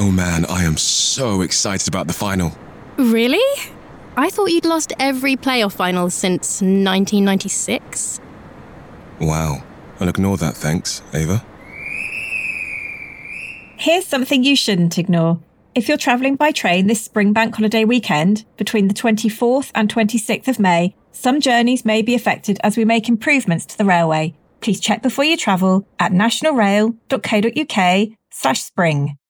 Oh man, I am so excited about the final. Really? I thought you'd lost every playoff final since 1996. Wow. I'll ignore that, thanks, Ava. Here's something you shouldn't ignore. If you're travelling by train this spring bank holiday weekend, between the 24th and 26th of May, some journeys may be affected as we make improvements to the railway. Please check before you travel at nationalrail.co.uk/spring.